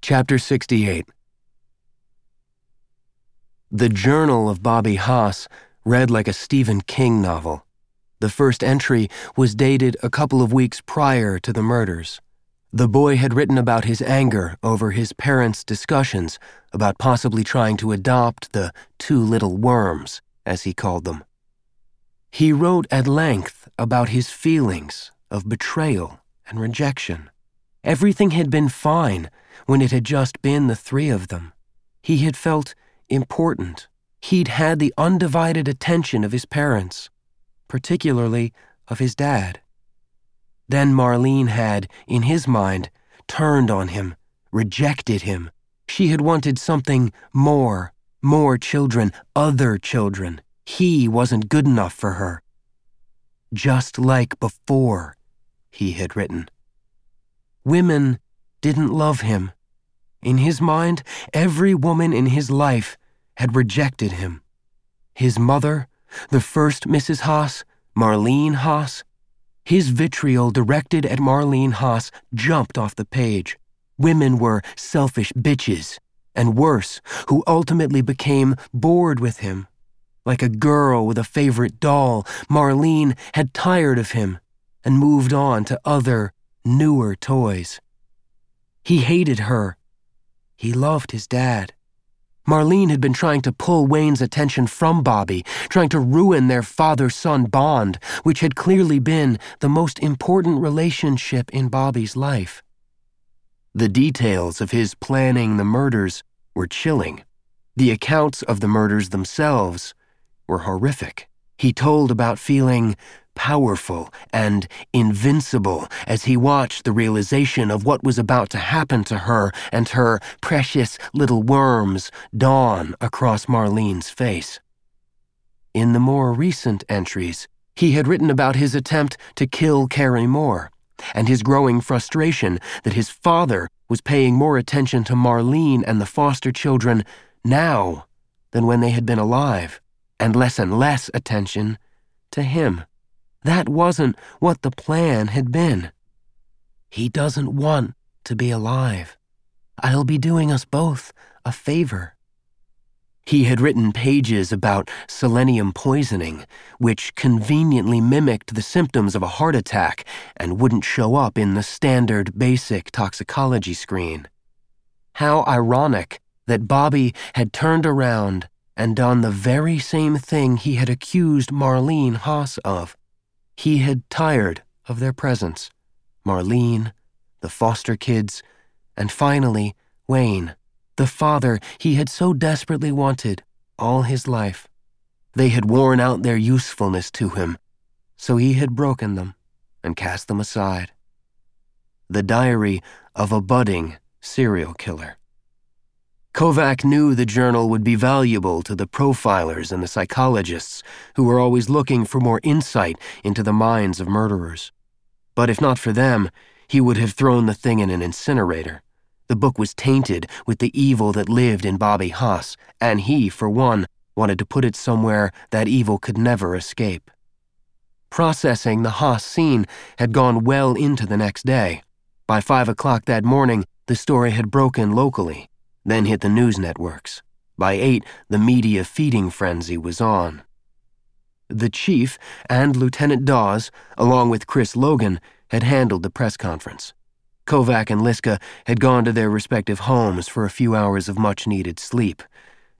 Chapter 68. The Journal of Bobby Haas read like a Stephen King novel. The first entry was dated a couple of weeks prior to the murders. The boy had written about his anger over his parents' discussions about possibly trying to adopt the two little worms, as he called them. He wrote at length about his feelings of betrayal and rejection. Everything had been fine when it had just been the three of them. He had felt important. He'd had the undivided attention of his parents, particularly of his dad. Then Marlene had, in his mind, turned on him, rejected him. She had wanted something more children, other children. He wasn't good enough for her. Just like before, he had written. Women didn't love him. In his mind, every woman in his life had rejected him. His mother, the first Mrs. Haas, Marlene Haas. His vitriol directed at Marlene Haas jumped off the page. Women were selfish bitches, and worse, who ultimately became bored with him. Like a girl with a favorite doll, Marlene had tired of him and moved on to other, newer toys. He hated her. He loved his dad. Marlene had been trying to pull Wayne's attention from Bobby, trying to ruin their father-son bond, which had clearly been the most important relationship in Bobby's life. The details of his planning the murders were chilling. The accounts of the murders themselves were horrific. He told about feeling powerful and invincible as he watched the realization of what was about to happen to her and her precious little worms dawn across Marlene's face. In the more recent entries, he had written about his attempt to kill Carrie Moore and his growing frustration that his father was paying more attention to Marlene and the foster children now than when they had been alive, and less attention to him. That wasn't what the plan had been. He doesn't want to be alive. I'll be doing us both a favor. He had written pages about selenium poisoning, which conveniently mimicked the symptoms of a heart attack and wouldn't show up in the standard basic toxicology screen. How ironic that Bobby had turned around and done the very same thing he had accused Marlene Haas of. He had tired of their presence, Marlene, the foster kids, and finally, Wayne, the father he had so desperately wanted all his life. They had worn out their usefulness to him, so he had broken them and cast them aside. The diary of a budding serial killer. Kovac knew the journal would be valuable to the profilers and the psychologists who were always looking for more insight into the minds of murderers. But if not for them, he would have thrown the thing in an incinerator. The book was tainted with the evil that lived in Bobby Haas, and he, for one, wanted to put it somewhere that evil could never escape. Processing the Haas scene had gone well into the next day. By 5 o'clock that morning, the story had broken locally, then hit the news networks. By 8, the media feeding frenzy was on. The chief and Lieutenant Dawes, along with Chris Logan, had handled the press conference. Kovac and Liska had gone to their respective homes for a few hours of much-needed sleep,